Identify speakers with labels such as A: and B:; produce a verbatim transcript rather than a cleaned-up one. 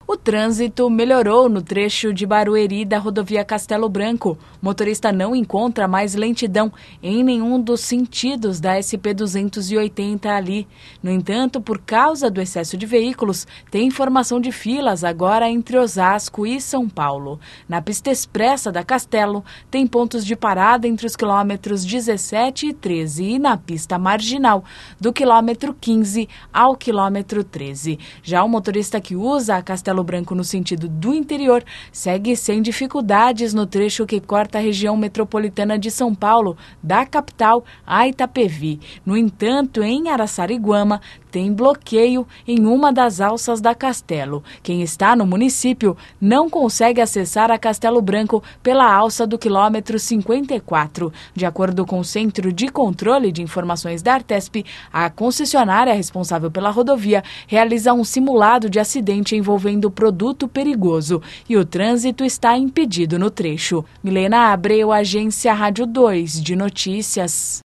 A: O trânsito melhorou no trecho de Barueri da rodovia Castelo Branco. O motorista não encontra mais lentidão em nenhum dos sentidos da S P duzentos e oitenta ali. No entanto, por causa do excesso de veículos, tem formação de filas agora entre Osasco e São Paulo. Na pista expressa da Castelo, tem pontos de parada entre os quilômetros dezessete e treze e na pista marginal, do quilômetro quinze ao quilômetro treze. Já o motorista que usa a Castelo Branco no sentido do interior segue sem dificuldades no trecho que corta a região metropolitana de São Paulo, da capital a Itapevi. No entanto, em Araçariguama, tem bloqueio em uma das alças da Castelo. Quem está no município não consegue acessar a Castelo Branco pela alça do quilômetro cinquenta e quatro. De acordo com o Centro de Controle de Informações da Artesp, a concessionária responsável pela rodovia realiza um simulado de acidente envolvendo produto perigoso e o trânsito está impedido no trecho. Milena Abreu, Agência Rádio dois de Notícias.